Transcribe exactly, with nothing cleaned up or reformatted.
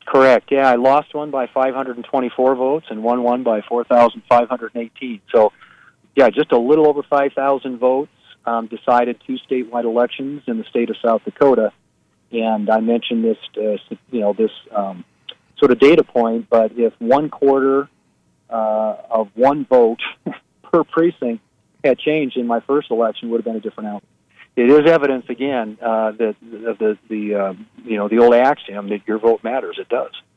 Correct. Yeah, I lost one by five hundred twenty-four votes and won one by four thousand five hundred eighteen. So, yeah, just a little over five thousand votes um, decided two statewide elections in the state of South Dakota. And I mentioned this, uh, you know, this um, sort of data point. But if one quarter uh, of one vote per precinct had changed in my first election, would have been a different outcome. It is evidence again uh, that the the, the uh, you know the old axiom that your vote matters. It does.